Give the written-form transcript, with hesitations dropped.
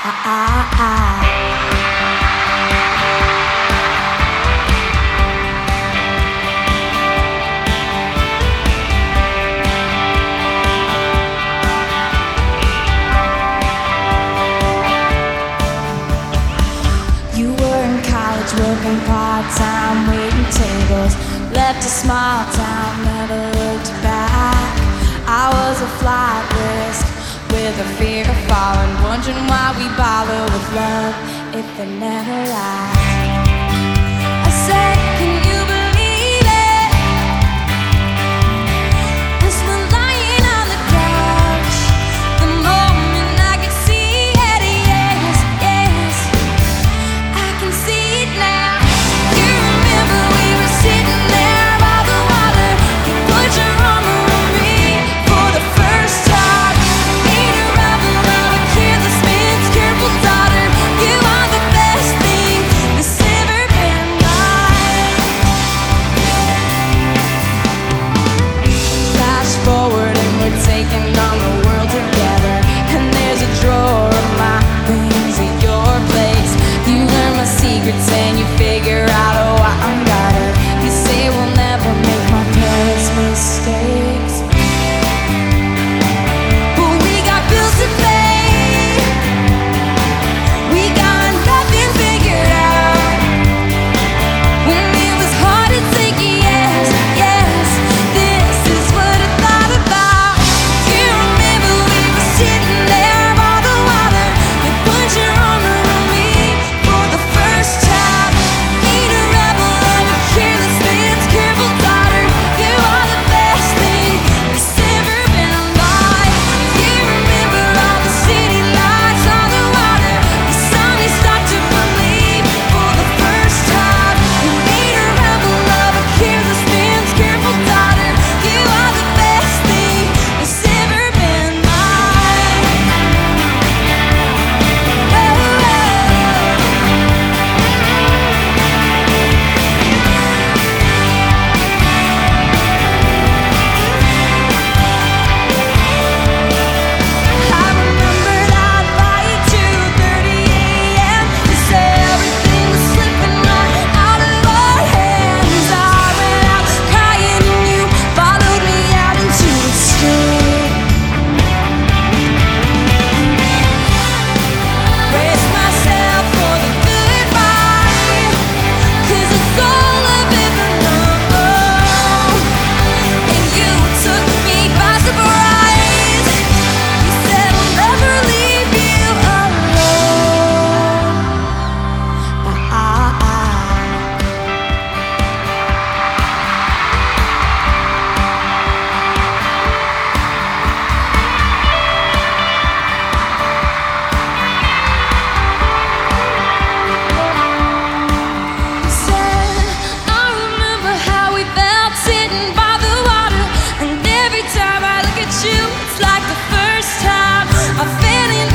You were in college working part-time, waiting tables. Left a small town, never looked back. I was a flight risk with a fear of falling, wondering why we bother with love if it never lasts. I said, can you believe it? As we're lying on the couch, the moment I could see it, yes, yes, I can see it now. You remember we were sitting there by the water. You put your arm around me for the first time. Ain't a rebel of a careless man's careful daughter. You are the best thing that's ever been mine. Flash forward and we're taking on the world together. And there's a drawer of my things in your place. You learn my secrets and you figure out, oh, I'm better. You say we'll never make my parents' mistakes, but we got bills to pay. We got nothing figured out. When it was hard to take a yes, yes, this is what I thought about. You remember we were sitting there by the water. You put your arm around me for the first time. Ain't a rebel of a careless man's careful daughter. You are the best thing that's ever been mine. You remember all the city lights on the water. The sun is start to believe for the first time. You ain't a rebel of a careless man's careful daughter. You are the best thing that's ever been mine. I remember that fight, 2:30 a.m. You say everything was slipping right out of our hands. I ran out crying and you followed me out into the street. Brace myself for the goodbye, 'cause it's all I've ever known. And you took me by surprise. You said I'll never leave you alone. Said, I remember how we felt sitting by the water. And every time I look at you, it's like the first time I fell in